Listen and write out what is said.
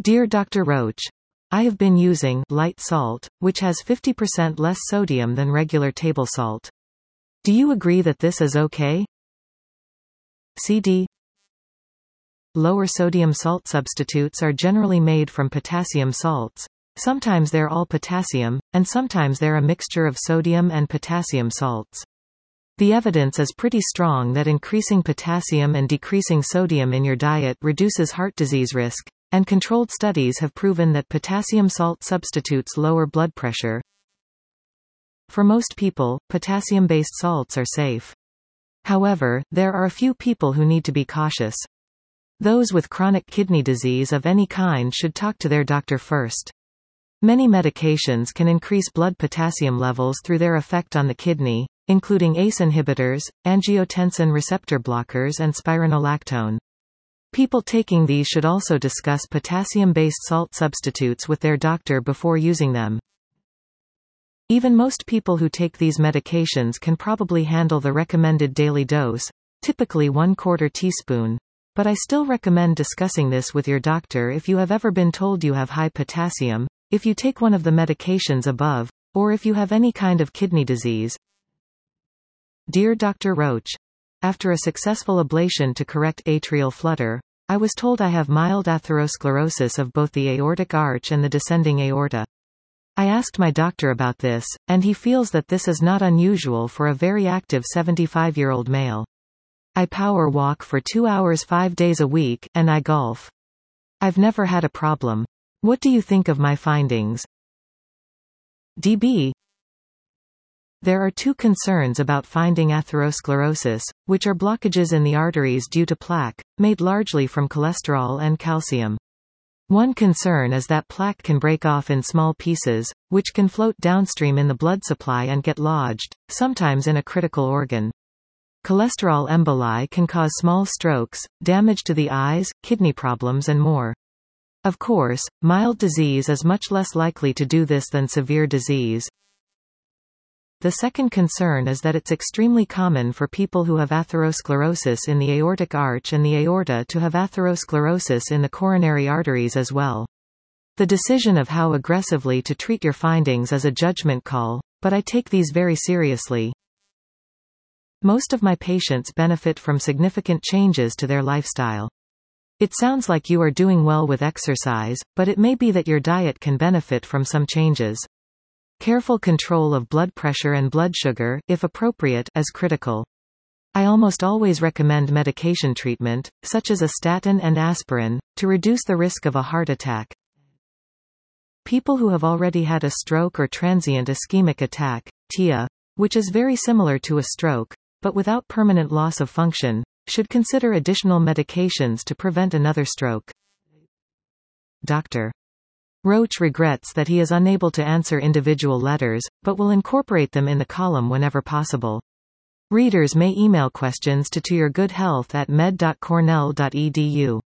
Dear Dr. Roach, I have been using light salt, which has 50% less sodium than regular table salt. Do you agree that this is okay? CD. Lower sodium salt substitutes are generally made from potassium salts. Sometimes they're all potassium, and sometimes they're a mixture of sodium and potassium salts. The evidence is pretty strong that increasing potassium and decreasing sodium in your diet reduces heart disease risk, and controlled studies have proven that potassium salt substitutes lower blood pressure. For most people, potassium-based salts are safe. However, there are a few people who need to be cautious. Those with chronic kidney disease of any kind should talk to their doctor first. Many medications can increase blood potassium levels through their effect on the kidney, including ACE inhibitors, angiotensin receptor blockers and spironolactone. People taking these should also discuss potassium-based salt substitutes with their doctor before using them. Even most people who take these medications can probably handle the recommended daily dose, typically 1/4 teaspoon. But I still recommend discussing this with your doctor if you have ever been told you have high potassium, if you take one of the medications above, or if you have any kind of kidney disease. Dear Dr. Roach, after a successful ablation to correct atrial flutter, I was told I have mild atherosclerosis of both the aortic arch and the descending aorta. I asked my doctor about this, and he feels that this is not unusual for a very active 75-year-old male. I power walk for 2 hours 5 days a week, and I golf. I've never had a problem. What do you think of my findings? DB. There are two concerns about finding atherosclerosis, which are blockages in the arteries due to plaque, made largely from cholesterol and calcium. One concern is that plaque can break off in small pieces, which can float downstream in the blood supply and get lodged, sometimes in a critical organ. Cholesterol emboli can cause small strokes, damage to the eyes, kidney problems and more. Of course, mild disease is much less likely to do this than severe disease. The second concern is that it's extremely common for people who have atherosclerosis in the aortic arch and the aorta to have atherosclerosis in the coronary arteries as well. The decision of how aggressively to treat your findings is a judgment call, but I take these very seriously. Most of my patients benefit from significant changes to their lifestyle. It sounds like you are doing well with exercise, but it may be that your diet can benefit from some changes. Careful control of blood pressure and blood sugar, if appropriate, is critical. I almost always recommend medication treatment, such as a statin and aspirin, to reduce the risk of a heart attack. People who have already had a stroke or transient ischemic attack, TIA, which is very similar to a stroke, but without permanent loss of function, should consider additional medications to prevent another stroke. Dr. Roach regrets that he is unable to answer individual letters, but will incorporate them in the column whenever possible. Readers may email questions to yourgoodhealth@med.cornell.edu.